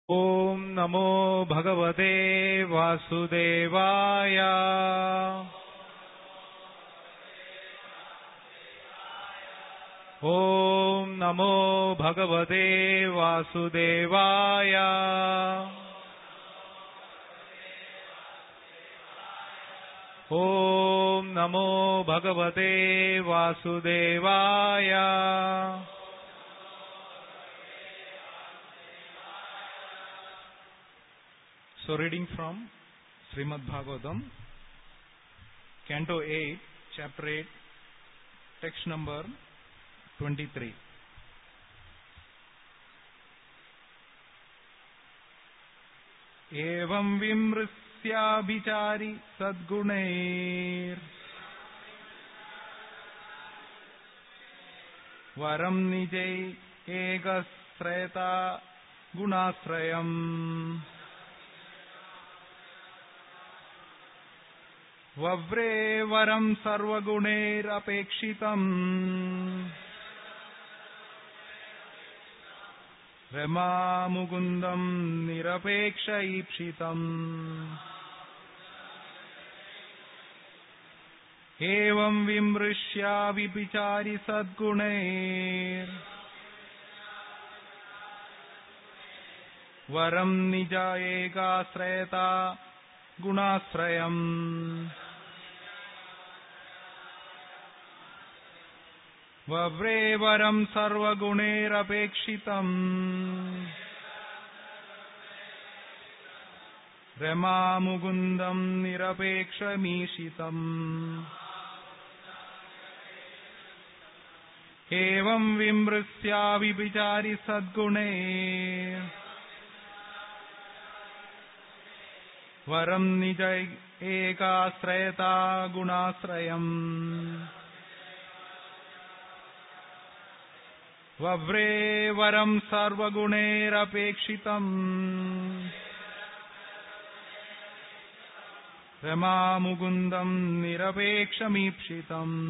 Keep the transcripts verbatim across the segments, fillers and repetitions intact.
ओम नमो भगवते वासुदेवाय। ओम नमो भगवते वासुदेवाय। ओम नमो भगवते वासुदेवाय। So reading from Srimad Bhagavatam, Canto eight, Chapter eight, text number twenty-three. एवं विमृश्याभिचारि सद्गुणैर् वरं निजै एकश्रयता गुणाश्रयम् वव्रे वरं सर्वगुणैरपेक्षितम् रमामुकुन्दं निरपेक्ष ईप्सितम् एवं विमृश्याभिचारि सद्गुणैर् वरं निज एकाश्रयता गुणाश्रयम् वव्रे वरं सर्वगुणैरपेक्षितम् रमामुकुन्दं निरपेक्षमीशितम् एवं विमृश्याभिचारि सद्गुणैर् वरं निज एकाश्रयता गुणाश्रयम् वव्रे वरं सर्वगुणैरपेक्षितम् रमामुकुन्दं निरपेक्षमीप्सितम्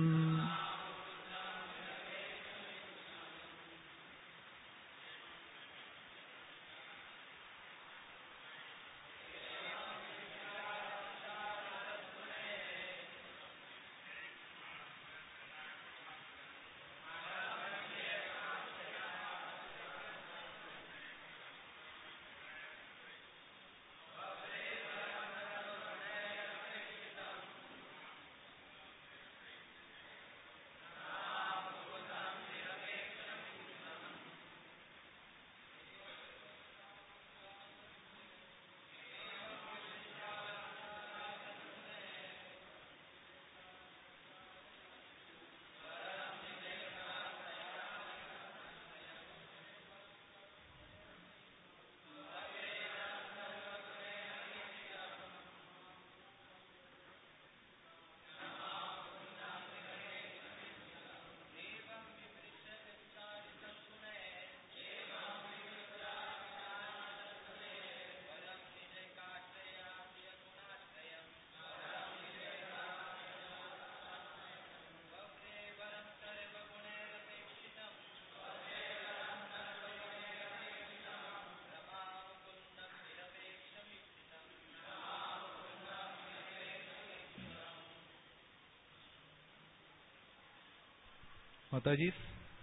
माताजी।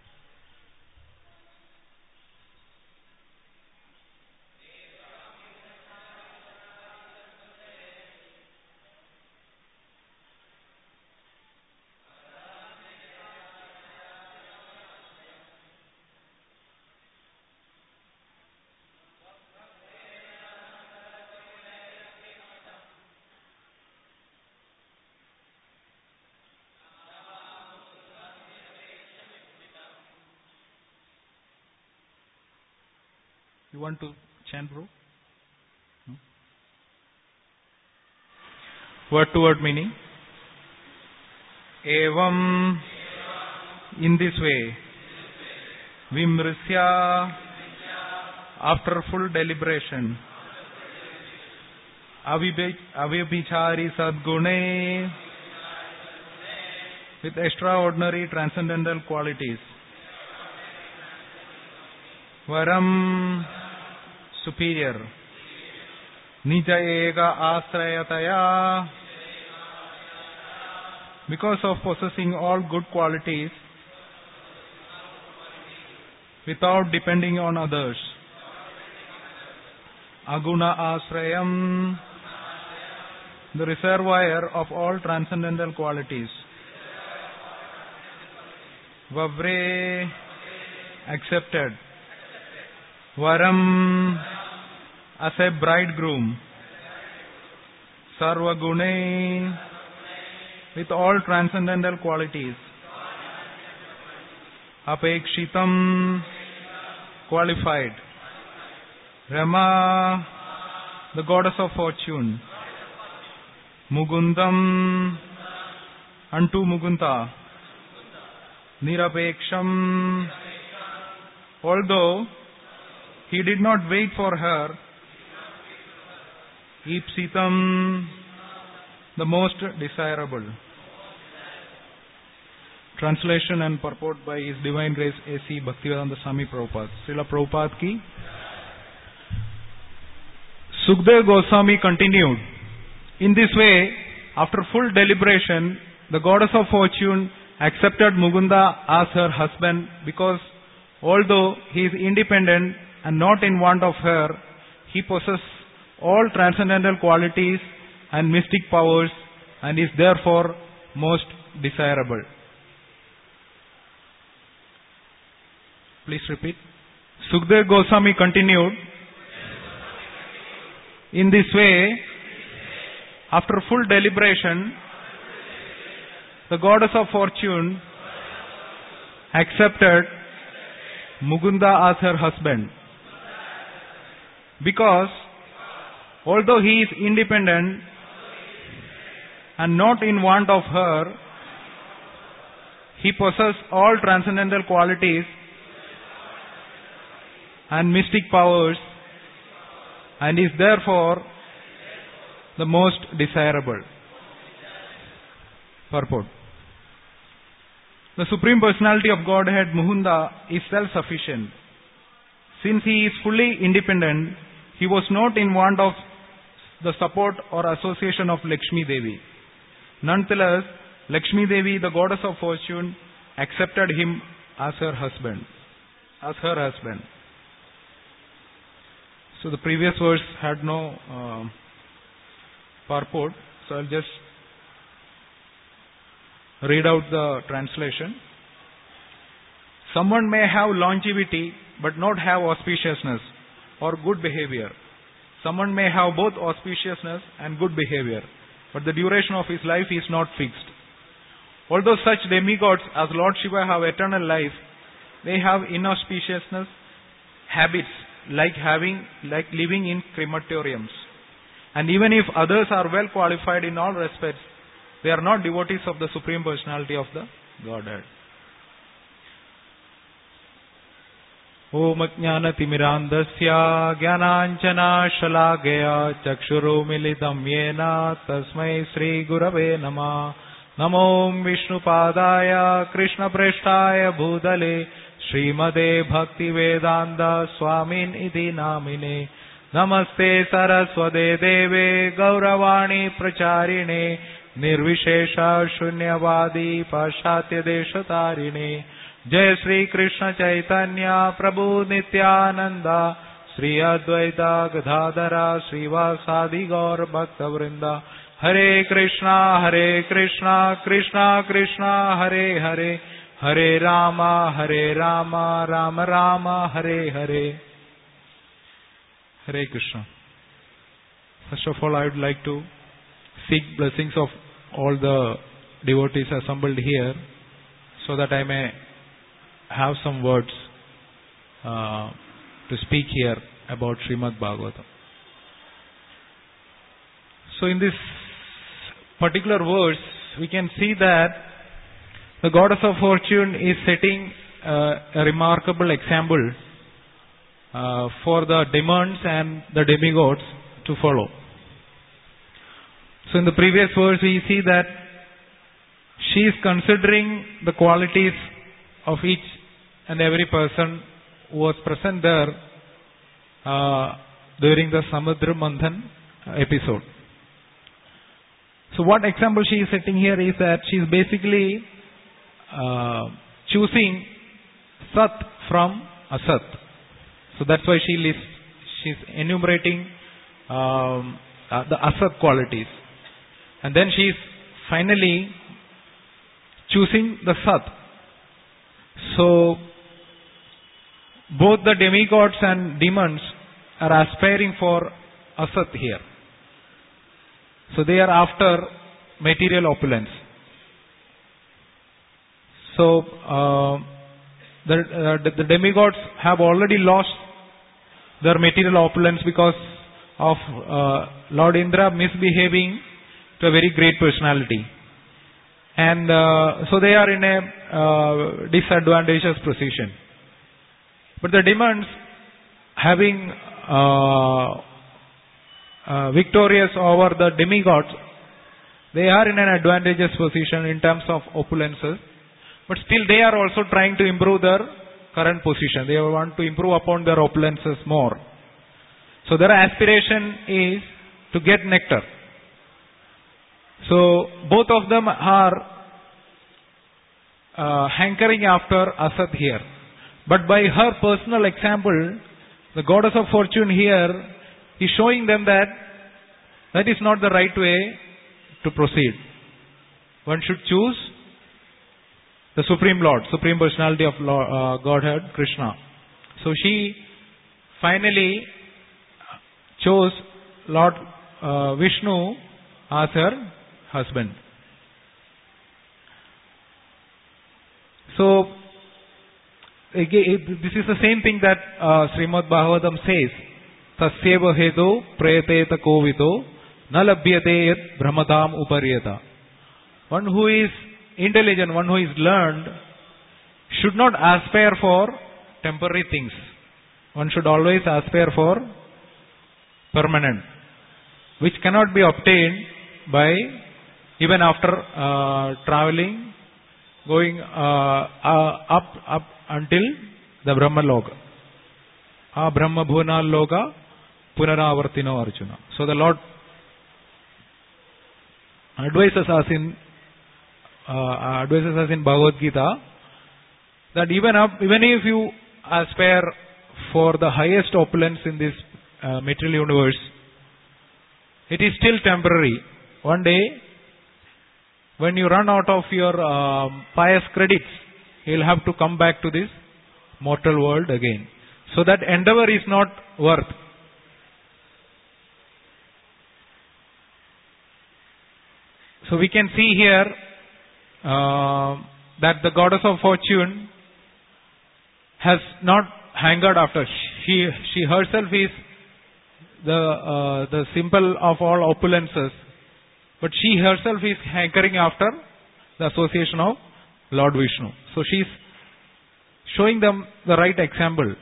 You want to chant, bro? Hmm? Word to word meaning. Evam, in this way, Vimrisya, after full deliberation, Avibhichari Sadgune, with extraordinary transcendental qualities, Varam, superior. Nija ega asrayataya, because of possessing all good qualities without depending on others. Aguna asrayam, the reservoir of all transcendental qualities. Vavre, accepted. Varam, as a bridegroom. Sarvagune, with all transcendental qualities. Apekshitam, qualified. Rama, the goddess of fortune. Mugundam, unto Mugunta. Nirapeksham, although he did not wait for her. Ipsitam, the most desirable. Translation and purport by His Divine Grace A C Bhaktivedanta Swami Prabhupada. Srila Prabhupada ki. Sukdev Goswami continued. In this way, after full deliberation, the goddess of fortune accepted Mugunda as her husband because although he is independent and not in want of her, he possesses all transcendental qualities and mystic powers and is therefore most desirable. Please repeat. Sukdev Goswami continued. In this way, after full deliberation, the goddess of fortune accepted Mugunda as her husband because although he is independent and not in want of her, he possesses all transcendental qualities and mystic powers and is therefore the most desirable. Purport. The Supreme Personality of Godhead, Mukunda, is self-sufficient. Since he is fully independent, he was not in want of the support or association of Lakshmi Devi. Nonetheless, Lakshmi Devi, the goddess of fortune, accepted him as her husband. As her husband. So the previous verse had no uh, purport, so I'll just read out the translation. Someone may have longevity but not have auspiciousness or good behavior. Someone may have both auspiciousness and good behavior, but the duration of his life is not fixed. Although such demigods as Lord Shiva have eternal life, they have inauspiciousness habits like having like living in crematoriums. And even if others are well qualified in all respects, they are not devotees of the Supreme Personality of the Godhead. Om Jnana Timirandasya Jnananjana Shalagaya Chakshuru Militam Yena Tasmai Sri Gurave Nama Namo Vishnu Padaya Krishna Preshtaya Bhudale Srimade Bhakti Vedanta Swamin Iti Namine Namaste Saraswade Deve Gauravani Pracharine Nirvishesha Shunyavadi Pashatya Deshatarine Jai Sri Krishna Chaitanya Prabhu Nityananda Sri Advaita Gadadhara Srivasadi Gaur Bhakta Vrinda Hare Krishna Hare Krishna Krishna Krishna Hare Hare Hare Rama Hare Rama Rama Rama Hare Hare. Hare Krishna. First of all, I would like to seek blessings of all the devotees assembled here so that I may have some words uh, to speak here about Srimad Bhagavatam. So in this particular verse, we can see that the goddess of fortune is setting uh, a remarkable example uh, for the demons and the demigods to follow. So in the previous verse, we see that she is considering the qualities of each and every person who was present there uh, during the Samudra Manthan episode. So what example she is setting here is that she is basically uh, choosing Sat from Asat. So that's why she lists, she's enumerating um, uh, the Asat qualities. And then she is finally choosing the Sat. So both the demigods and demons are aspiring for Asat here. So they are after material opulence. So uh, the, uh, the, the demigods have already lost their material opulence because of uh, Lord Indra misbehaving to a very great personality. And uh, so they are in a uh, disadvantageous position. But the demons, having uh, uh, victorious over the demigods, they are in an advantageous position in terms of opulences. But still they are also trying to improve their current position. They want to improve upon their opulences more. So their aspiration is to get nectar. So both of them are uh, hankering after Asat here. But by her personal example, the goddess of fortune here is showing them that that is not the right way to proceed. One should choose the Supreme Lord, Supreme Personality of Lord, uh, Godhead, Krishna. So she finally chose Lord uh, Vishnu as her husband. So again, this is the same thing that uh, Srimad Bhagavatam says. Tasyeva hedo prayateta kovito na labhyate yat brahmadam uparyata. One who is intelligent, one who is learned, should not aspire for temporary things. One should always aspire for permanent, which cannot be obtained by even after uh, traveling, going uh, uh, up up until the Brahma Loka. Ah Brahma Bhuna Loka Punaravartino Arjuna. So the Lord advises us in uh, advises us in Bhagavad Gita that even up, even if you aspire for the highest opulence in this uh, material universe, it is still temporary. One day, when you run out of your uh, pious credits, you will have to come back to this mortal world again. So that endeavor is not worth. So we can see here uh, that the goddess of fortune has not hankered after. She she herself is the uh, the symbol of all opulences, but she herself is hankering after the association of Lord Vishnu. So she is showing them the right example.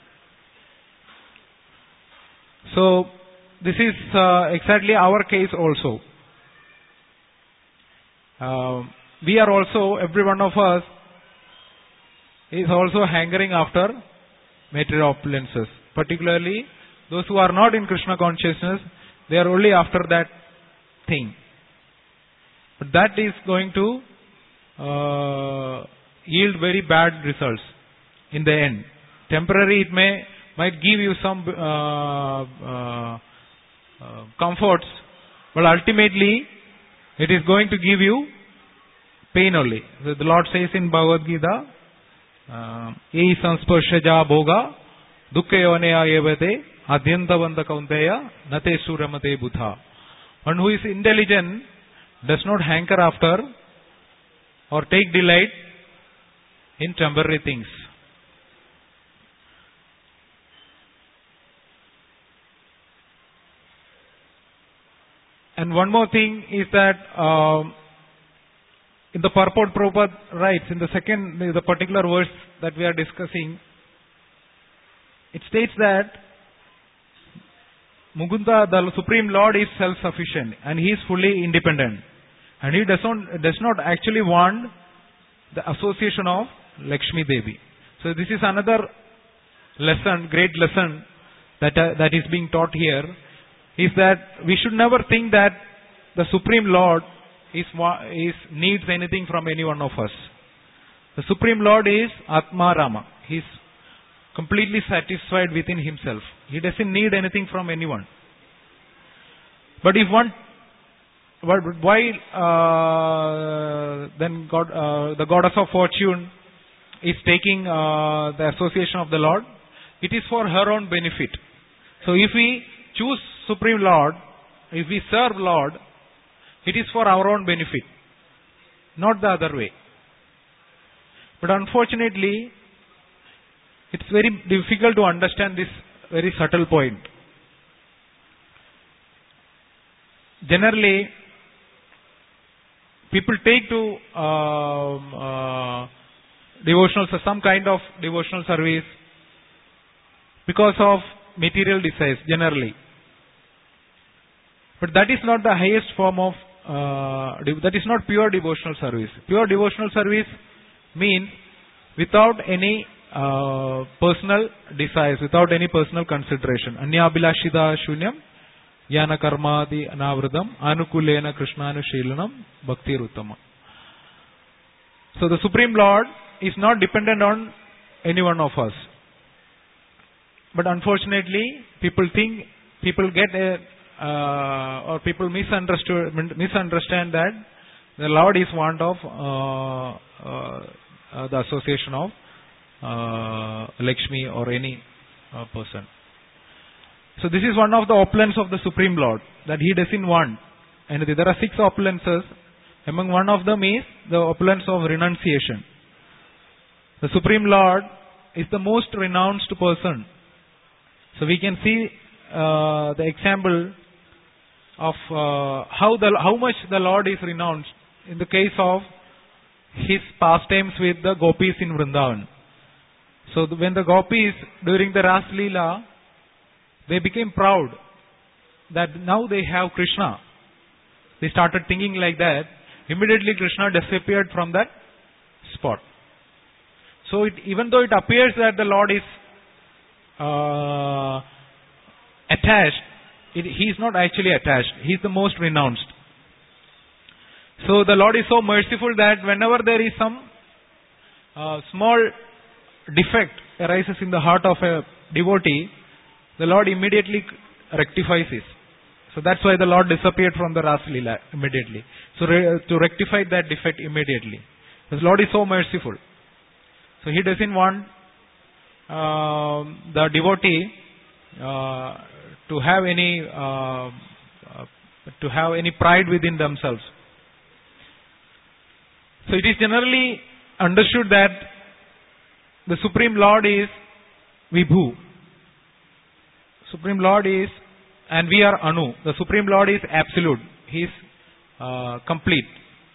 So this is uh, exactly our case also. Uh, we are also, every one of us is also hankering after material opulences. Particularly those who are not in Krishna consciousness, they are only after that thing. But that is going to uh, yield very bad results in the end. Temporary it may might give you some uh, uh, uh, comforts, but ultimately it is going to give you pain only. So the Lord says in Bhagavad Gita, Ei sansparshaja bhoga dukkhayoneya evate adyantavanta kaunteya nate suramate buddha. One who is intelligent does not hanker after or take delight in temporary things. And one more thing is that um, in the purport Prabhupada writes, in the second, the particular verse that we are discussing, it states that Mukunda, the Supreme Lord, is self-sufficient and he is fully independent. And he does not, does not actually want the association of Lakshmi Devi. So this is another lesson, great lesson, that, uh, that is being taught here is that we should never think that the Supreme Lord is, is needs anything from any one of us. The Supreme Lord is Atma Rama. He is completely satisfied within himself. He doesn't need anything from anyone. But if one, but why uh, then God, uh, the goddess of fortune is taking uh, the association of the Lord? It is for her own benefit. So if we choose Supreme Lord, if we serve Lord, it is for our own benefit, not the other way. But unfortunately, it's very difficult to understand this very subtle point. Generally, people take to um, uh, devotional, some kind of devotional service because of material desires, generally. But that is not the highest form of, uh, that is not pure devotional service. Pure devotional service means without any uh, personal desires, without any personal consideration. Anyabhilashida shunyam, yana karmadi anavradam, anukulena krishnanushilanam, bhakti ruttama. So the Supreme Lord is not dependent on any one of us. But unfortunately, people think, people get a, uh, or people misunderstood, misunderstand that the Lord is want of uh, uh, uh, the association of uh, Lakshmi or any uh, person. So this is one of the opulence of the Supreme Lord, that He doesn't want. And there are six opulences. Among one of them is the opulence of renunciation. The Supreme Lord is the most renounced person. So we can see uh, the example of uh, how the how much the Lord is renounced in the case of His pastimes with the gopis in Vrindavan. So the, when the gopis during the Ras Leela, they became proud that now they have Krishna. They started thinking like that. Immediately Krishna disappeared from that spot. So it, even though it appears that the Lord is uh, attached, it, He is not actually attached. He is the most renounced. So the Lord is so merciful that whenever there is some uh, small defect arises in the heart of a devotee, the Lord immediately rectifies it. So that's why the Lord disappeared from the Ras Leela immediately. So re- to rectify that defect immediately. The Lord is so merciful. So He doesn't want uh, the devotee uh, to have any uh, uh, to have any pride within themselves. So it is generally understood that the Supreme Lord is Vibhu. Supreme Lord is, and we are Anu. The Supreme Lord is absolute. He is uh, complete.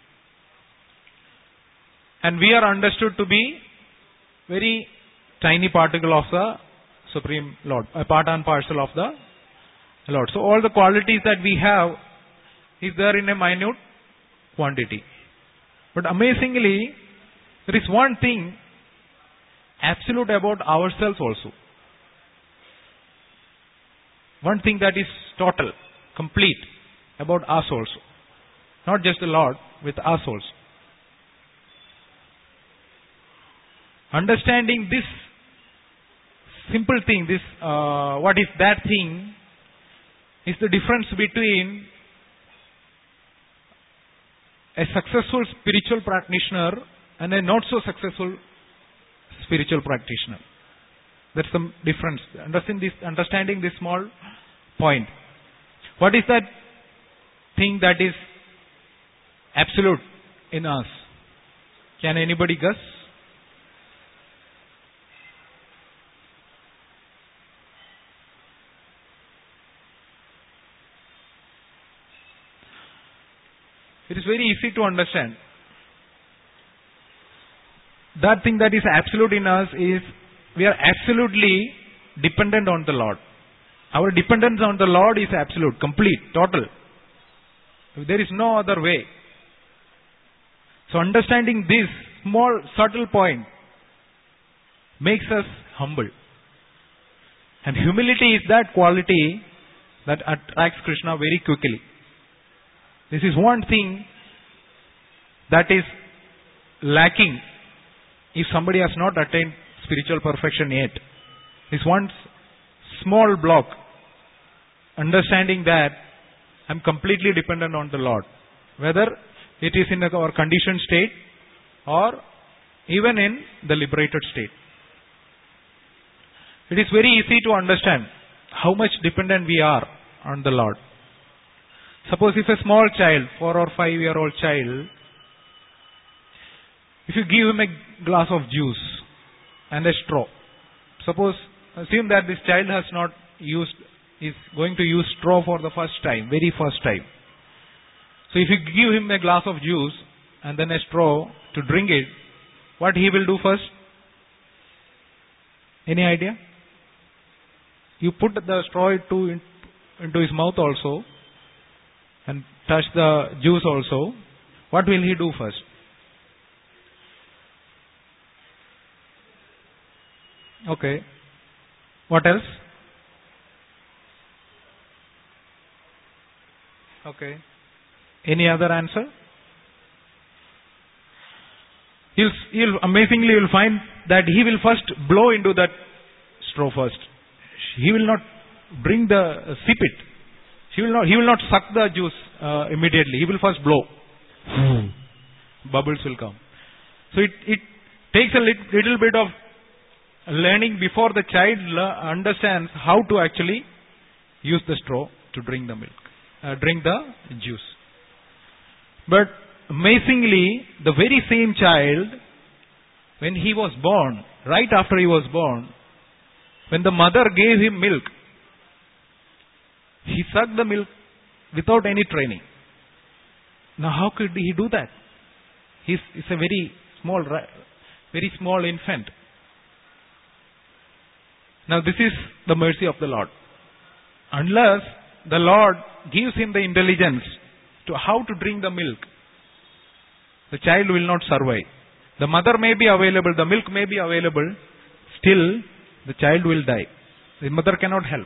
And we are understood to be very tiny particle of the Supreme Lord, a part and parcel of the Lord. So all the qualities that we have is there in a minute quantity. But amazingly, there is one thing absolute about ourselves also. One thing that is total, complete about us also. Not just the Lord, with us also. Understanding this simple thing, this uh, what is that thing, is the difference between a successful spiritual practitioner and a not so successful spiritual practitioner. That's the difference. Understand this, understanding this small point. What is that thing that is absolute in us? Can anybody guess? It is very easy to understand. That thing that is absolute in us is we are absolutely dependent on the Lord. Our dependence on the Lord is absolute, complete, total. There is no other way. So understanding this small, subtle point makes us humble. And humility is that quality that attracts Krishna very quickly. This is one thing that is lacking if somebody has not attained spiritual perfection yet. This one small block, understanding that I'm completely dependent on the Lord, whether it is in our conditioned state or even in the liberated state. It is very easy to understand how much dependent we are on the Lord. Suppose if a small child, four or five year old child, if you give him a glass of juice and a straw, suppose, assume that this child has not used, is going to use straw for the first time, very first time. So if you give him a glass of juice and then a straw to drink it, what he will do first? Any idea? You put the straw into, into his mouth also and touch the juice also. What will he do first? Okay. What else? Okay. Any other answer? You'll, you'll amazingly you'll find that he will first blow into that straw first. He will not bring the uh, sip it. He will not. He will not suck the juice uh, immediately. He will first blow. Hmm. Bubbles will come. So it it takes a lit, little bit of learning before the child le- understands how to actually use the straw to drink the milk, uh, drink the juice. But amazingly, the very same child, when he was born, right after he was born, when the mother gave him milk, he sucked the milk without any training. Now how could he do that? He's, he's a very small, very small infant. Now this is the mercy of the Lord. Unless the Lord gives him the intelligence to how to drink the milk, the child will not survive. The mother may be available, the milk may be available, still the child will die. The mother cannot help.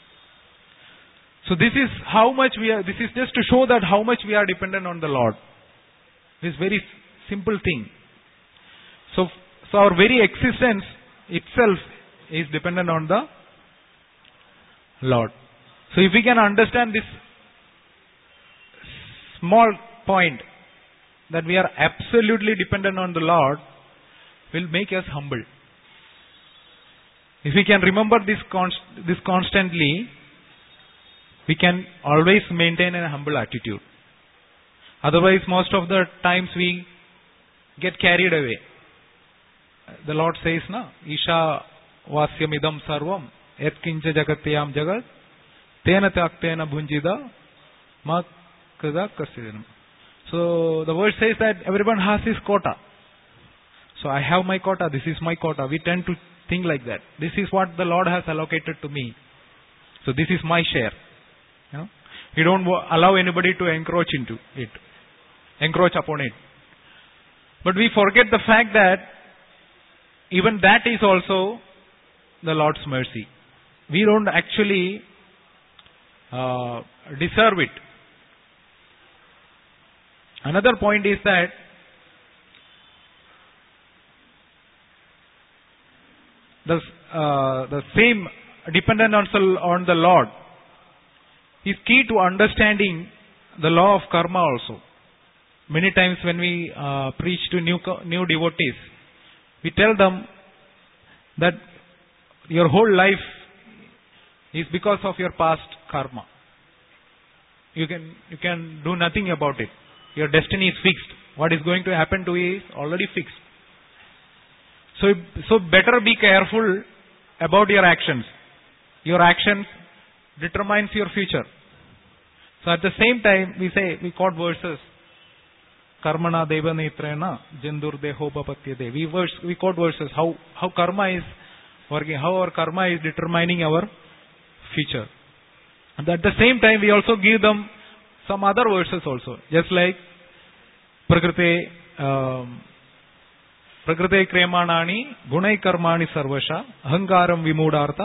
So this is how much we are, this is just to show that how much we are dependent on the Lord. This very simple thing. So, so our very existence itself is dependent on the Lord. So if we can understand this small point, that we are absolutely dependent on the Lord, will make us humble. If we can remember this const- this constantly, we can always maintain a humble attitude. Otherwise, most of the times we get carried away. The Lord says, "Na Isha vasyam idam sarvam yat kincha jagatyam jagat tena taktena bhunjida ma kada kasidam." So the word says that everyone has his quota. So I have my quota. This is my quota. We tend to think like that. This is what the Lord has allocated to me. So this is my share. You know, we don't allow anybody to encroach into it, encroach upon it. But we forget the fact that even that is also the Lord's mercy. We don't actually uh, deserve it. Another point is that the uh, the same dependence on the Lord is key to understanding the law of karma also. Many times when we uh, preach to new new devotees, we tell them that your whole life is because of your past karma. You can you can do nothing about it. Your destiny is fixed. What is going to happen to you is already fixed. So, so better be careful about your actions. Your actions determines your future. So at the same time, we say, we quote verses. Karmana deva netrena jendur deho bapatyade. We verse, we quote verses. How, how karma is working, how our karma is determining our future. And at the same time, we also give them some other verses also. Just like Prakrite um, Prakrite kremanani gunai karmani sarvasha ahankaram vimudartha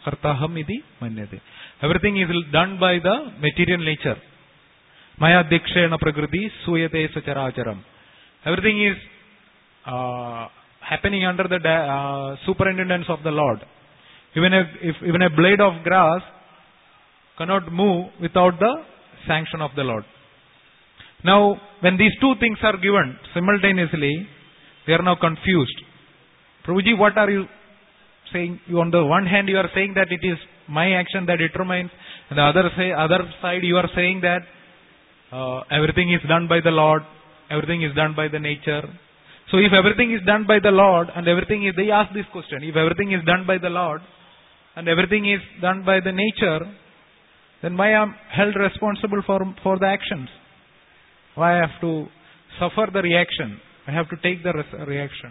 kartaham iti manyate. Everything is done by the material nature. Maya dikshena prakriti suyate sacharacharam. Everything is uh, happening under the uh, superintendence of the Lord. Even a, if even a blade of grass cannot move without the sanction of the Lord. Now, when these two things are given simultaneously, they are now confused. Prabhuji, what are you saying? You, on the one hand, you are saying that it is my action that determines, and the other say, other side, you are saying that uh, everything is done by the Lord, everything is done by the nature. So, if everything is done by the Lord, and everything is, they ask this question, if everything is done by the Lord, and everything is done by the nature, then why I am held responsible for, for the actions? Why I have to suffer the reaction? I have to take the res- reaction.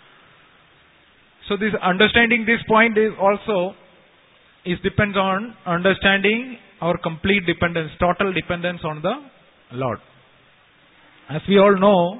So this understanding this point is also is depends on understanding our complete dependence, total dependence on the Lord. As we all know,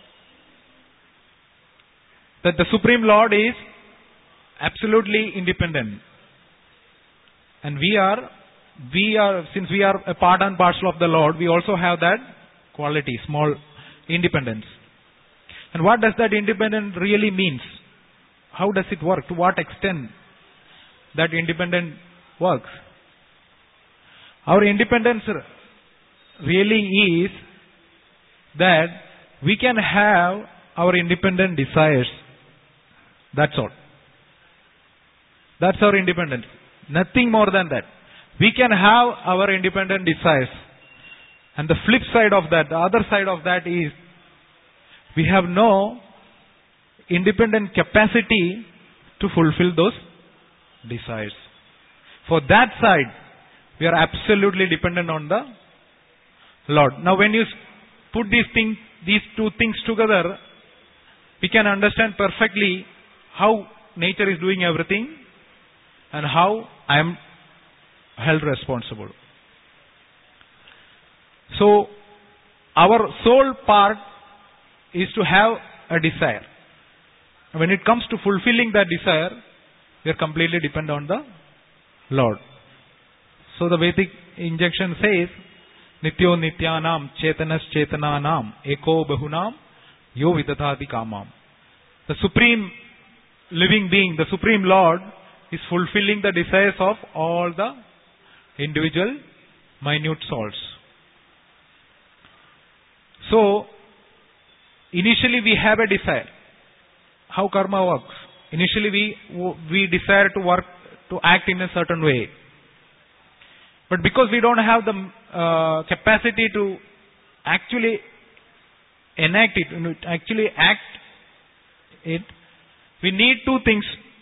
that the Supreme Lord is absolutely independent. And we are, we are, since we are a part and parcel of the Lord, we also have that quality, small independence. And what does that independence really means? How does it work? To what extent that independence works? Our independence really is that we can have our independent desires. That's all. That's our independence. Nothing more than that. We can have our independent desires. And the flip side of that, the other side of that is, we have no independent capacity to fulfill those desires. For that side, we are absolutely dependent on the Lord. Now when you put these things, these two things together, we can understand perfectly how nature is doing everything and how I am held responsible. So, our sole part is to have a desire. When it comes to fulfilling that desire, we are completely dependent on the Lord. So the Vedic injunction says, Nityo nityanam chetanas chetananam eko bahunam yo vidatati kamam. The supreme living being, the supreme Lord, is fulfilling the desires of all the individual minute souls. So, initially we have a desire. How karma works? Initially we we desire to work, to act in a certain way. But because we don't have the uh, capacity to actually enact it, actually act it, we need two things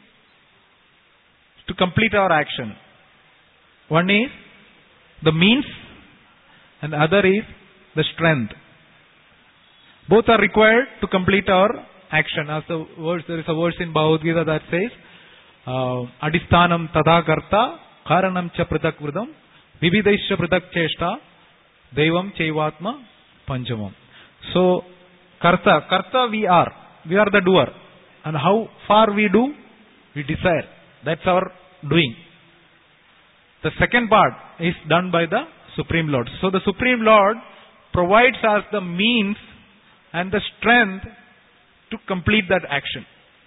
to complete our action. One is the means and the other is the strength. Both are required to complete our action. As the verse, there is a verse in Bhagavad Gita that says, Adisthanam tada karta karanam cha pratak vridam vividaisya pratak cheshta devam chaivatma panchamam. So, karta, karta we are. We are the doer. And how far we do? We desire. That's our doing. The second part is done by the Supreme Lord. So the Supreme Lord provides us the means and the strength to complete that action.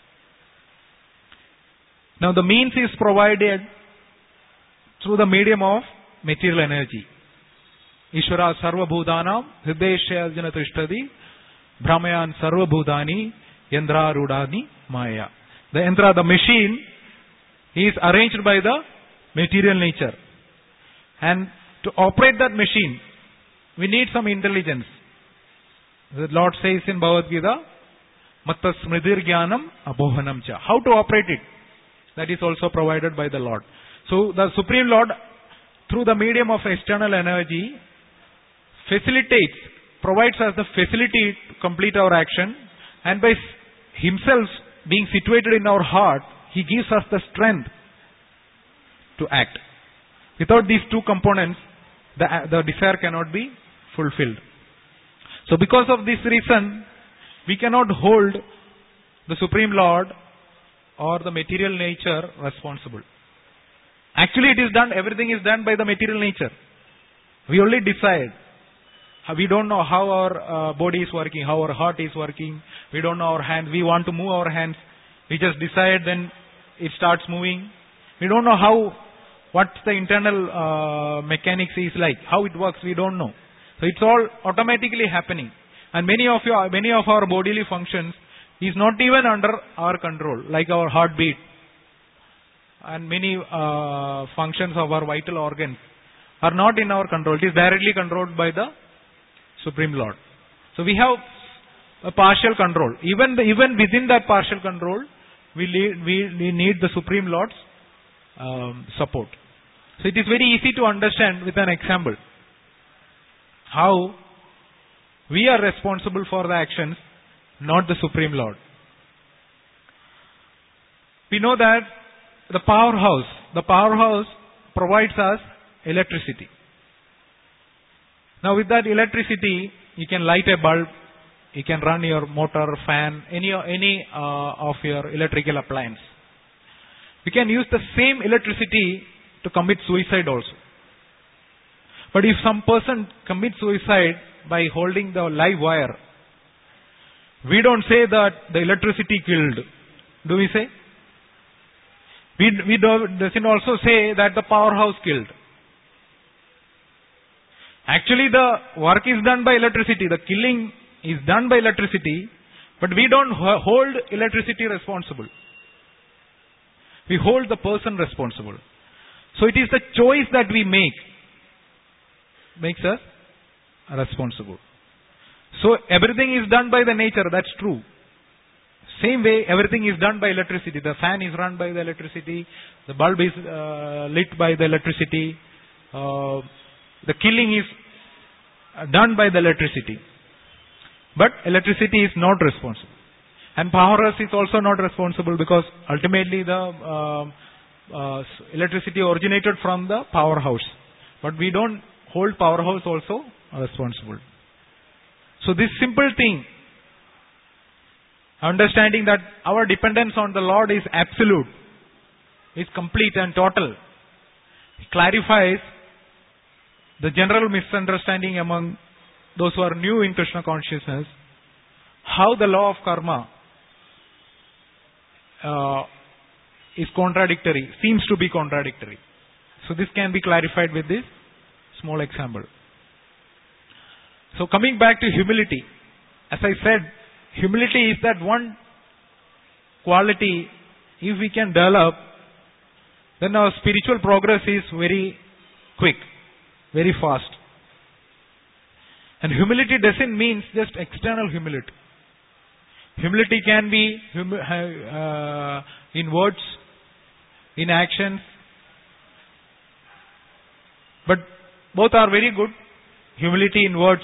Now the means is provided through the medium of material energy. Ishvara sarva bhudanam hrideshya jana tishtadi brahmayan sarva bhudani yandra rudani maya. The yandra, the machine, is arranged by the material nature. And to operate that machine, we need some intelligence. The Lord says in Bhagavad Gita, Matta smridir jnanam abohanam cha. How to operate it? That is also provided by the Lord. So the Supreme Lord, through the medium of external energy, facilitates, provides us the facility to complete our action, and by Himself being situated in our heart, He gives us the strength to act. Without these two components, the, the desire cannot be fulfilled. So because of this reason, we cannot hold the Supreme Lord or the material nature responsible. Actually, it is done, everything is done by the material nature. We only decide. We don't know how our uh, body is working, how our heart is working. We don't know our hands. We want to move our hands. We just decide, then it starts moving. We don't know how, what the internal uh, mechanics is like, how it works, we don't know. So it's all automatically happening. And many of your, many of our bodily functions is not even under our control, like our heartbeat and many uh, functions of our vital organs are not in our control. It is directly controlled by the Supreme Lord. So we have a partial control. Even the, even within that partial control, we, lead, we, we need the Supreme Lord's um, support. So it is very easy to understand with an example how we are responsible for the actions, not the Supreme Lord. We know that the powerhouse, the powerhouse provides us electricity. Now with that electricity, you can light a bulb, you can run your motor, fan, any, any uh, of your electrical appliance. We can use the same electricity to commit suicide also. But if some person commits suicide by holding the live wire, we don't say that the electricity killed. Do we say? We, we do, doesn't also say that the powerhouse killed. Actually, the work is done by electricity. The killing is done by electricity, but we don't hold electricity responsible. We hold the person responsible. So it is the choice that we make makes us responsible. So everything is done by the nature, that's true. Same way, everything is done by electricity. The fan is run by the electricity. The bulb is uh, lit by the electricity. Uh, the killing is done by the electricity. But electricity is not responsible. And powerhouse is also not responsible because ultimately the uh, uh, electricity originated from the powerhouse. But we don't hold powerhouse also responsible. So this simple thing, understanding that our dependence on the Lord is absolute, is complete and total, clarifies the general misunderstanding among those who are new in Krishna consciousness, how the law of karma uh, is contradictory, seems to be contradictory. So this can be clarified with this small example. So coming back to humility, as I said, humility is that one quality, if we can develop, then our spiritual progress is very quick, very fast. And humility doesn't mean just external humility. Humility can be humi- uh, in words, in actions, but both are very good. Humility in words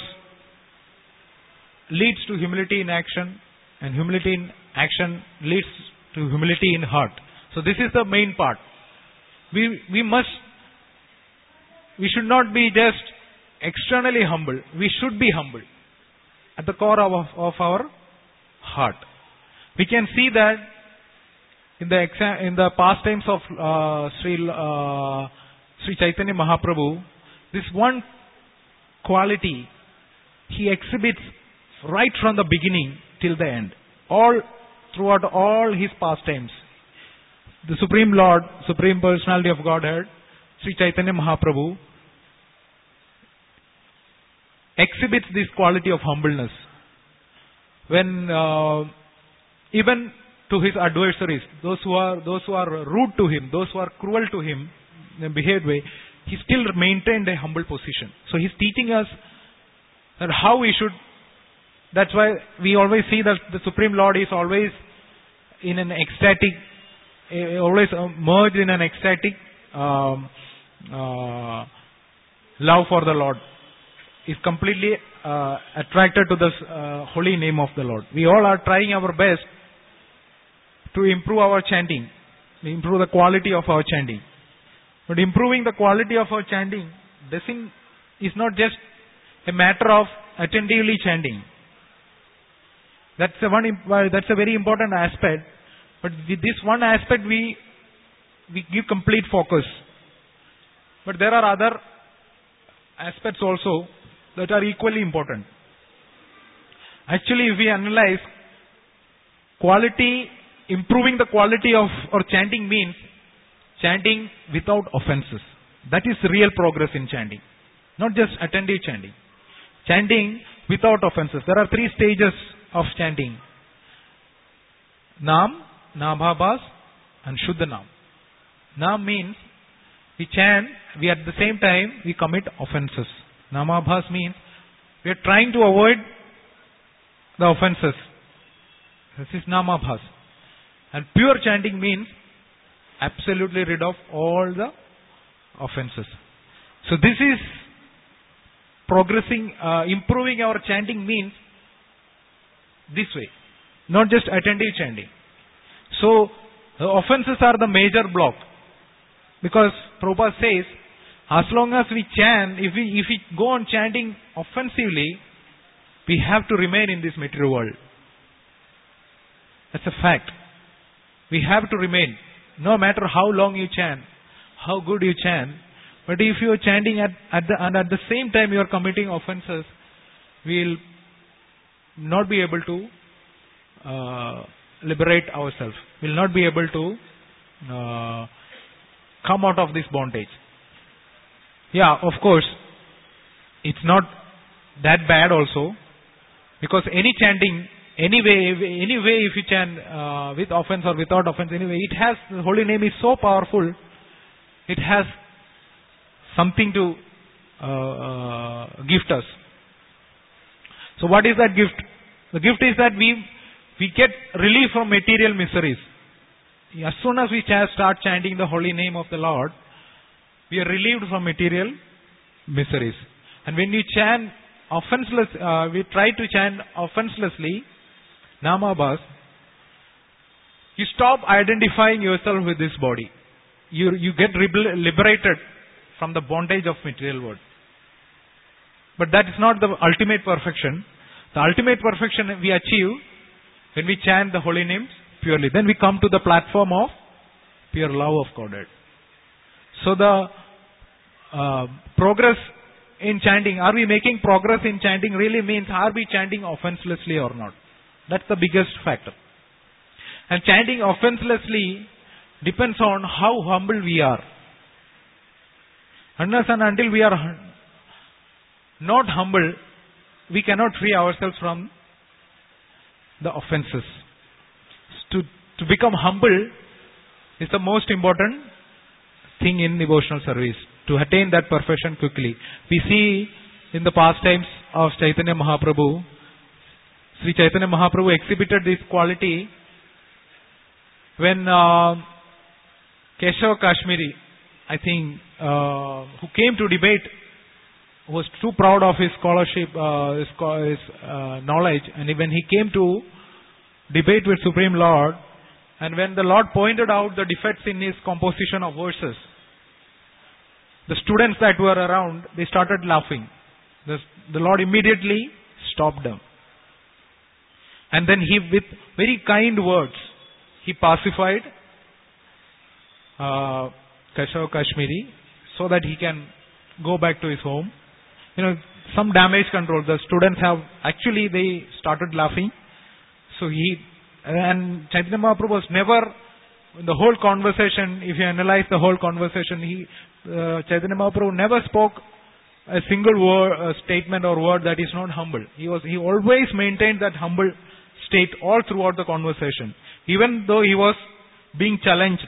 leads to humility in action, and humility in action leads to humility in heart. So this is the main part. We we must, we should not be just externally humble. We should be humble at the core of, of our heart. We can see that in the exa- in the pastimes of uh, Sri uh, Sri Chaitanya Mahaprabhu, this one quality he exhibits right from the beginning till the end, all throughout all his pastimes. The Supreme Lord, Supreme Personality of Godhead, Sri Chaitanya Mahaprabhu, exhibits this quality of humbleness. When uh, even to his adversaries, those who are those who are rude to him, those who are cruel to him in a behaved way, he still maintained a humble position. So he's teaching us that how we should. That's why we always see that the Supreme Lord is always in an ecstatic, uh, always uh, merged in an ecstatic um, uh, love for the Lord. Is completely uh, attracted to the uh, holy name of the Lord. We all are trying our best to improve our chanting, improve the quality of our chanting. But improving the quality of our chanting doesn't, is not just a matter of attentively chanting. That's a one. That's a very important aspect. But with this one aspect, we we give complete focus. But there are other aspects also that are equally important. Actually, if we analyze quality, improving the quality of or chanting means chanting without offenses. That is real progress in chanting. Not just attentive chanting. Chanting without offenses. There are three stages of chanting. Nam, Nabhabhas and Shuddha Nam. Nam means we chant, we at the same time we commit offenses. Namabhas means we are trying to avoid the offenses. This is Namabhas. And pure chanting means absolutely rid of all the offenses. So this is progressing, uh, improving our chanting means this way. Not just attentive chanting. So the offenses are the major block. Because Prabhupada says, as long as we chant, if we, if we go on chanting offensively, we have to remain in this material world. That's a fact. We have to remain. No matter how long you chant, how good you chant, but if you are chanting at, at the, and at the same time you are committing offenses, we will not be able to uh, liberate ourselves. We will not be able to uh, come out of this bondage. Yeah, of course, it's not that bad also, because any chanting, anyway, anyway, if you chant uh, with offense or without offense, anyway, it has, the holy name is so powerful, it has something to uh, uh, gift us. So what is that gift? The gift is that we we get relief from material miseries. As soon as we start chanting the holy name of the Lord, we are relieved from material miseries. And when you chant offenseless, uh, we try to chant offenselessly, Namabhas, you stop identifying yourself with this body. You, you get liberated from the bondage of material world. But that is not the ultimate perfection. The ultimate perfection we achieve when we chant the holy names purely. Then we come to the platform of pure love of Godhead. So the uh, progress in chanting, are we making progress in chanting really means are we chanting offenselessly or not? That's the biggest factor. And chanting offenselessly depends on how humble we are. Unless and until we are not humble, we cannot free ourselves from the offenses. To, to become humble is the most important thing in devotional service. To attain that perfection quickly. We see in the pastimes of Chaitanya Mahaprabhu, Sri Chaitanya Mahaprabhu exhibited this quality when uh, Keshav Kashmiri, I think, uh, who came to debate, was too proud of his scholarship, uh, his, his uh, knowledge, and when he came to debate with Supreme Lord, and when the Lord pointed out the defects in his composition of verses, the students that were around, they started laughing. The, the Lord immediately stopped them. And then he, with very kind words, he pacified uh, Keshav Kashmiri so that he can go back to his home. You know, some damage control. The students have, actually they started laughing. So he, and Chaitanya Mahaprabhu was never, in the whole conversation, if you analyze the whole conversation, he, uh, Chaitanya Mahaprabhu never spoke a single word, uh, statement or word that is not humble. He was, he always maintained that humble state all throughout the conversation, even though he was being challenged.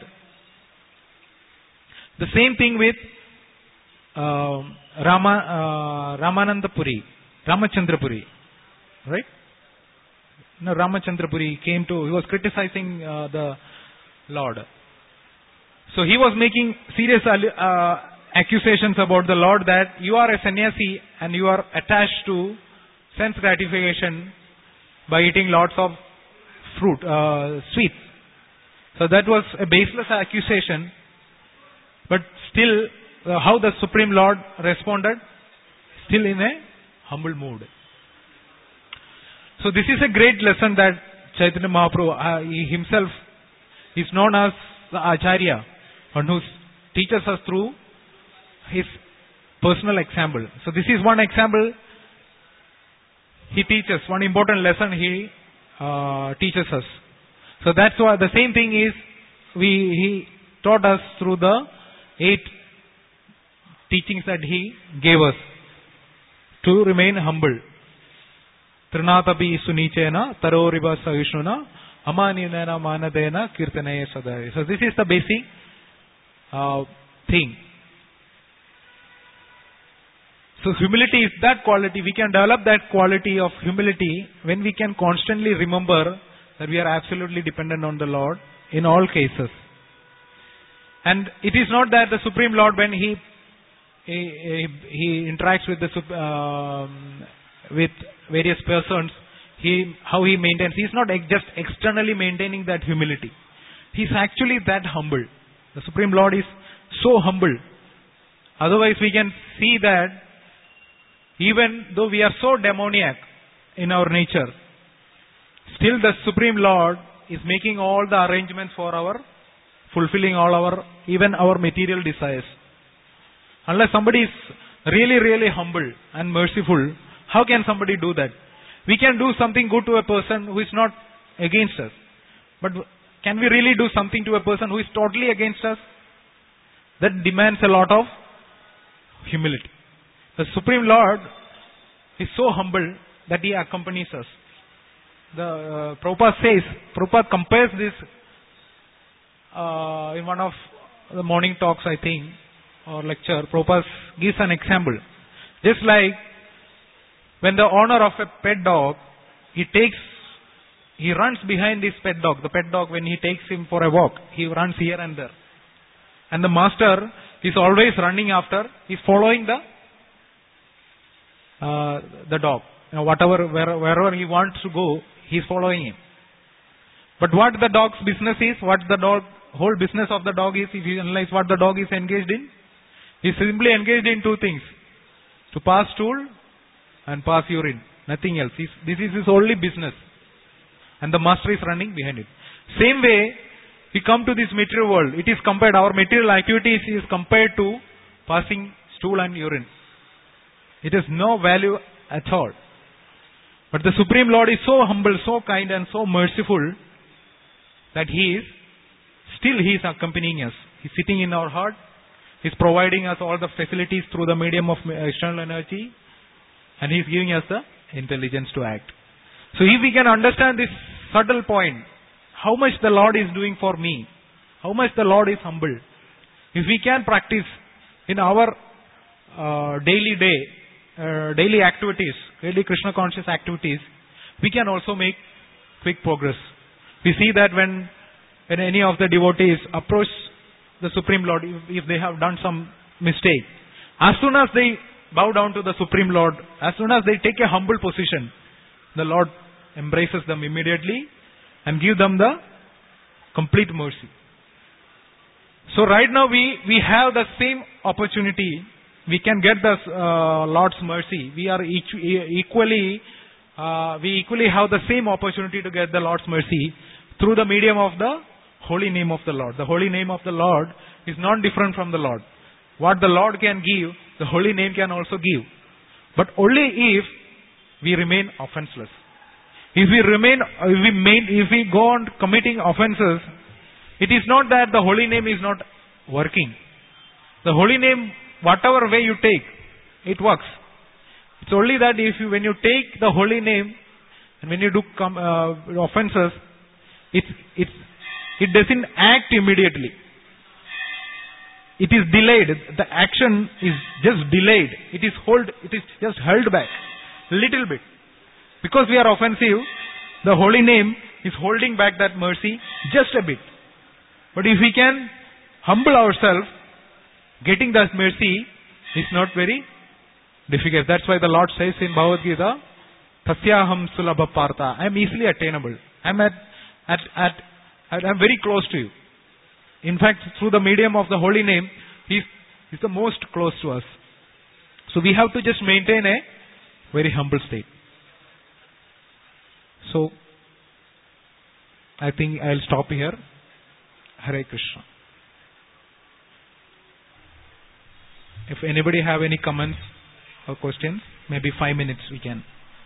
The same thing with uh, Rama, uh, Ramananda Puri, Ramachandra Puri, right? No, Ramachandra Puri came to, he was criticizing uh, the Lord. So he was making serious uh, accusations about the Lord that you are a sannyasi and you are attached to sense gratification by eating lots of fruit, uh, sweets. So that was a baseless accusation. But still, uh, how the Supreme Lord responded? Still in a humble mood. So this is a great lesson that Chaitanya Mahaprabhu, uh, he himself is known as the Acharya, and who teaches us through his personal example. So this is one example he teaches, one important lesson he uh, teaches us. So that's why the same thing is we he taught us through the eight teachings that he gave us to remain humble. Trinatapi sunichena taroriva sahishnuna amaninena manadena kirtanaya sadaya. So this is the basic uh, thing. So humility is that quality. We can develop that quality of humility when we can constantly remember that we are absolutely dependent on the Lord in all cases. And it is not that the Supreme Lord, when he he, he interacts with the um, with various persons, he how he maintains. He is not just externally maintaining that humility. He is actually that humble. The Supreme Lord is so humble. Otherwise, we can see that even though we are so demoniac in our nature, still the Supreme Lord is making all the arrangements for our fulfilling all our, even our material desires. Unless somebody is really, really humble and merciful, how can somebody do that? We can do something good to a person who is not against us. But can we really do something to a person who is totally against us? That demands a lot of humility. The Supreme Lord is so humble that He accompanies us. The uh, Prabhupada says, Prabhupada compares this uh, in one of the morning talks, I think, or lecture. Prabhupada gives an example. Just like when the owner of a pet dog, he takes, he runs behind this pet dog. The pet dog, when he takes him for a walk, he runs here and there. And the master is always running after, he's following the uh, the dog. You know, whatever, where, wherever he wants to go, he's following him. But what the dog's business is, what the dog, whole business of the dog is, if you analyze what the dog is engaged in, he's simply engaged in two things. To pass stool and pass urine. Nothing else. He's, this is his only business. And the master is running behind it. Same way, we come to this material world. It is compared, our material activities is compared to passing stool and urine. It has no value at all. But the Supreme Lord is so humble, so kind and so merciful that He is, still He is accompanying us. He is sitting in our heart. He is providing us all the facilities through the medium of external energy. And He is giving us the intelligence to act. So if we can understand this subtle point, how much the Lord is doing for me, how much the Lord is humble. If we can practice in our uh, daily day, uh, daily activities, daily Krishna conscious activities, we can also make quick progress. We see that when, when any of the devotees approach the Supreme Lord, if, if they have done some mistake, as soon as they bow down to the Supreme Lord, as soon as they take a humble position, the Lord embraces them immediately and give them the complete mercy. So right now we, we have the same opportunity. We can get the uh, Lord's mercy. We are each, equally, uh, we equally have the same opportunity to get the Lord's mercy through the medium of the holy name of the Lord. The holy name of the Lord is not different from the Lord. What the Lord can give, the holy name can also give. But only if we remain offenseless. If we remain, if we main, if we go on committing offenses, it is not that the holy name is not working. The holy name, whatever way you take, it works. It's only that if you, when you take the holy name and when you do com, uh, offenses, it's it's it doesn't act immediately. It is delayed. The action is just delayed. It is hold. It is just held back, little bit. Because we are offensive, the holy name is holding back that mercy just a bit. But if we can humble ourselves, getting that mercy is not very difficult. That's why the Lord says in Bhagavad Gita, Tasyaham sulabha partha. I am easily attainable. I am at, at, at, at I am very close to you. In fact, through the medium of the holy name, He is the most close to us. So we have to just maintain a very humble state. So, I think I will stop here. Hare Krishna. If anybody have any comments or questions, maybe five minutes we can.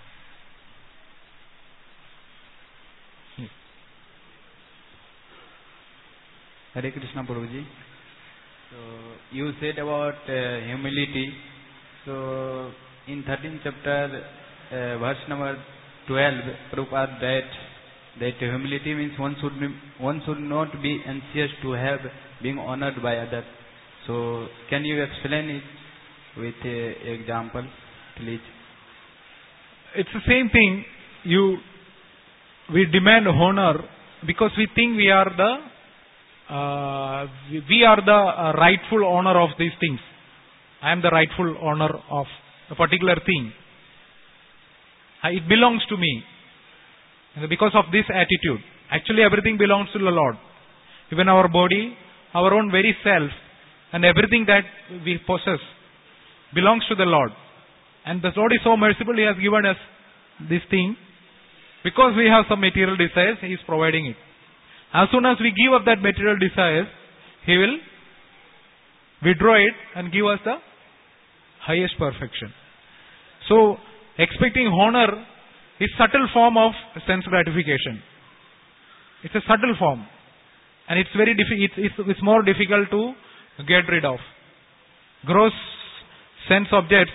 Hare Krishna Prabhuji. So you said about uh, humility. So in thirteenth chapter, uh, verse number twelve, Prabhupada that that humility means one should be, one should not be anxious to have being honored by others. So can you explain it with an example, please? It's the same thing. You, we demand honor because we think we are the uh, we, we are the uh, rightful owner of these things. I am the rightful owner of a particular thing. Uh, it belongs to me. And because of this attitude, actually everything belongs to the Lord. Even our body, our own very self, and everything that we possess belongs to the Lord. And the Lord is so merciful, He has given us this thing. Because we have some material desires, He is providing it. As soon as we give up that material desires, He will withdraw it and give us the highest perfection. So, expecting honor is subtle form of sense gratification. It's a subtle form. And it's very diffi- it's, it's, it's more difficult to get rid of. Gross sense objects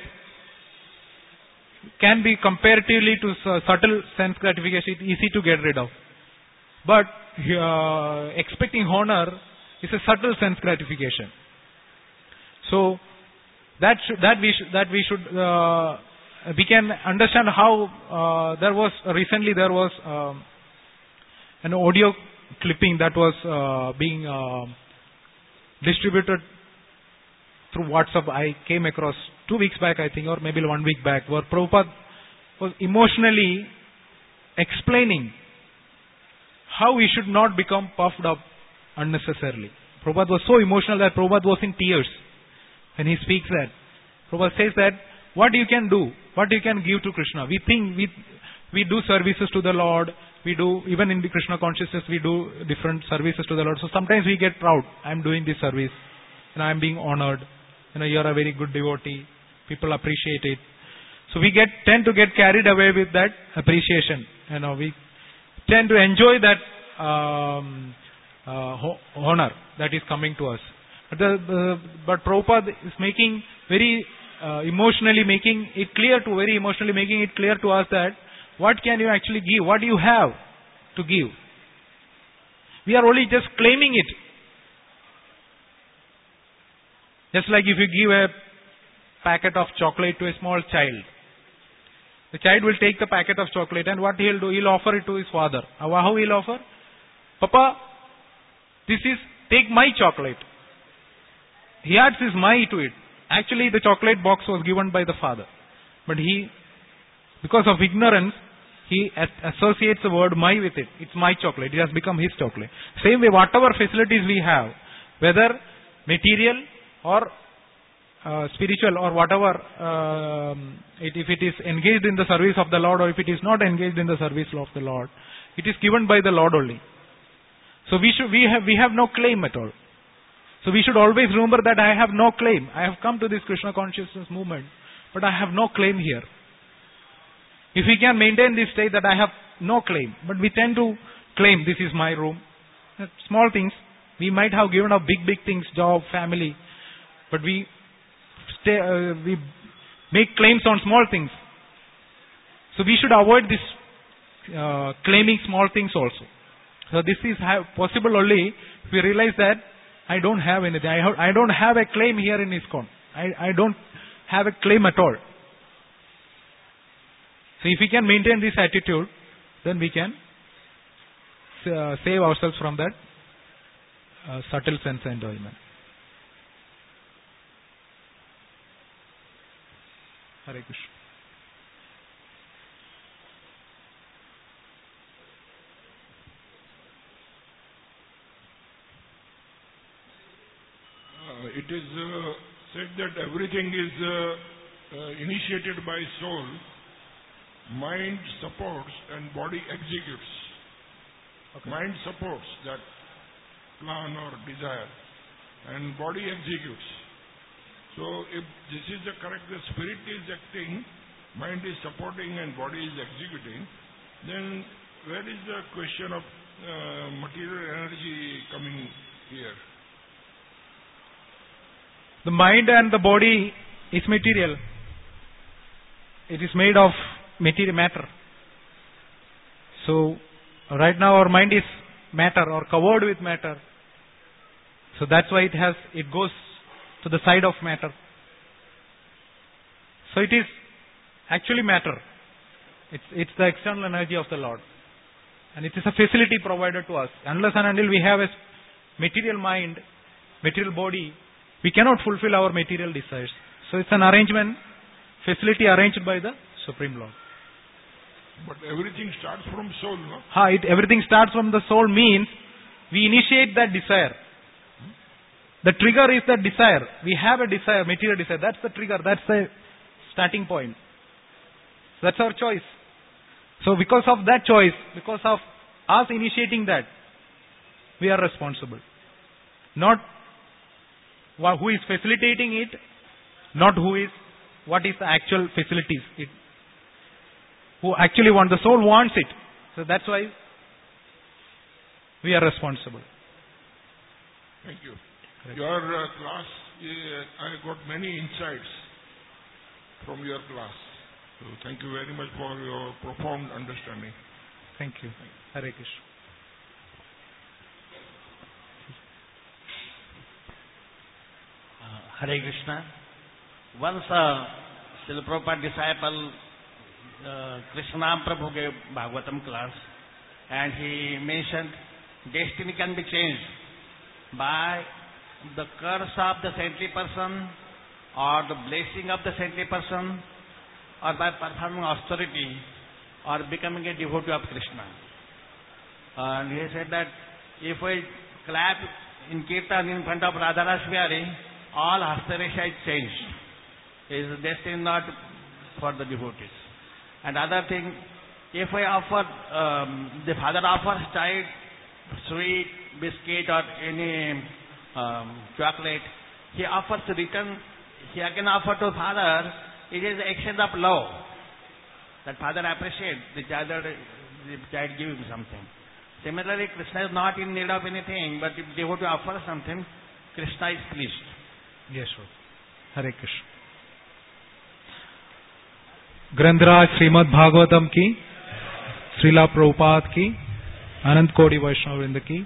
can be comparatively to subtle sense gratification easy to get rid of. But uh, expecting honor is a subtle sense gratification. So that sh- that we sh- that we should uh, we can understand how uh, there was recently there was um, an audio clipping that was uh, being uh, distributed through WhatsApp. I came across two weeks back, I think, or maybe one week back, where Prabhupada was emotionally explaining how we should not become puffed up unnecessarily. Prabhupada was so emotional that Prabhupada was in tears when he speaks that. Prabhupada says that what you can do, what you can give to Krishna. We think we we do services to the Lord. We do, even in the Krishna consciousness, we do different services to the Lord. So sometimes we get proud. I am doing this service and I am being honored. You know, you are a very good devotee. People appreciate it. So we get tend to get carried away with that appreciation. You know, we tend to enjoy that um, uh, ho- honor that is coming to us. But, the, the, but Prabhupada is making very uh, emotionally making it clear to very emotionally making it clear to us that what can you actually give? What do you have to give? We are only just claiming it. Just like if you give a packet of chocolate to a small child. The child will take the packet of chocolate and what he'll do? He'll offer it to his father. How he'll offer? Papa, this is, take my chocolate. He adds his my to it. Actually, the chocolate box was given by the father. But he, because of ignorance, he associates the word my with it. It's my chocolate. It has become his chocolate. Same way, whatever facilities we have, whether material or uh, spiritual or whatever, um, it, if it is engaged in the service of the Lord or if it is not engaged in the service of the Lord, it is given by the Lord only. So we should, we have, we have no claim at all. So we should always remember that I have no claim. I have come to this Krishna consciousness movement, but I have no claim here. If we can maintain this state that I have no claim, but we tend to claim this is my room. Small things. We might have given up big, big things, job, family, but we stay, uh, we make claims on small things. So we should avoid this uh, claiming small things also. So this is possible only if we realize that I don't have anything. I, have, I don't have a claim here in ISKCON. I, I don't have a claim at all. So if we can maintain this attitude, then we can uh, save ourselves from that uh, subtle sense enjoyment. Hare Krishna. Uh, it is uh, said that everything is uh, uh, initiated by soul. Mind supports and body executes. Okay. Mind supports that plan or desire and body executes. So if this is the correct, the spirit is acting, mind is supporting and body is executing, then where is the question of uh, material energy coming here? The mind and the body is material. It is made of material matter. So right now our mind is matter or covered with matter. So that's why it has it goes to the side of matter. So it is actually matter. It's it's the external energy of the Lord. And it is a facility provided to us. Unless and until we have a material mind, material body, we cannot fulfill our material desires. So it's an arrangement, facility arranged by the Supreme Lord. But everything starts from soul, no? Ha, it, everything starts from the soul means we initiate that desire. The trigger is the desire. We have a desire, material desire. That's the trigger. That's the starting point. That's our choice. So because of that choice, because of us initiating that, we are responsible. Not who is facilitating it, not who is, what is the actual facilities. It, who actually want, the soul wants it. So that's why we are responsible. Thank you. Correct. Your uh, class, uh, I got many insights from your class. So thank you very much for your profound understanding. Thank you. Hare Krishna. Uh, Hare Krishna. Once a Srila Prabhupada disciple, uh, Krishna Prabhu gave Bhagavatam class, and he mentioned destiny can be changed by the curse of the saintly person, or the blessing of the saintly person, or by performing austerity, or becoming a devotee of Krishna. And he said that if we clap in Kirtan in front of Radharaj Bihari, all Hastaresha is changed. His destiny not for the devotees. And other thing, if I offer, um, the father offers child sweet, biscuit or any um, chocolate, he offers to return, he again offer to father, it is exchange of love. That father appreciates the child, the child give him something. Similarly, Krishna is not in need of anything, but if devotee offers something, Krishna is pleased. Yes, sir. Hare Krishna. ग्रंथराज Shrimad Bhagavatam की, श्रीला प्रभुपाद की, अनंत कोटि वैष्णव वृंद की